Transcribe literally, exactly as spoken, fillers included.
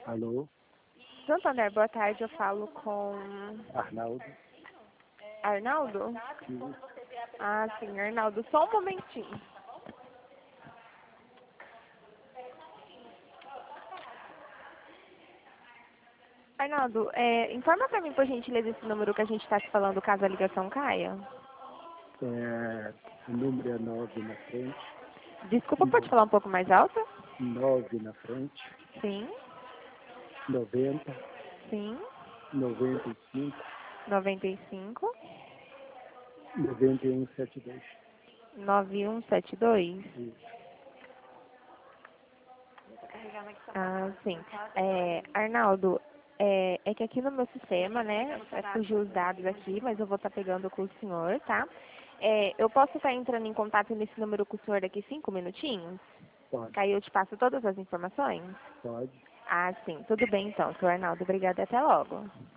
Alô, Santander, boa tarde, eu falo com Arnaldo. Arnaldo? Sim. Ah, sim, Arnaldo, só um momentinho. Arnaldo, é, informa pra mim, por gentileza, esse número que a gente está te falando caso a ligação caia. É, o número é nove na frente, Desculpa, pode falar um pouco mais alto? nove na frente, Sim, noventa, sim, noventa e cinco, noventa e cinco, noventa e um, setenta e dois. nove um sete dois. Isso. Ah, sim. É, Arnaldo, é, é que aqui no meu sistema, né, é, fugiu os dados aqui, mas eu vou estar pegando com o senhor, tá? É, eu posso estar entrando em contato nesse número com o senhor daqui cinco minutinhos? Pode, Que aí eu te passo todas as informações? pode. Ah, sim. Tudo bem então, senhor Arnaldo. Obrigada e até logo.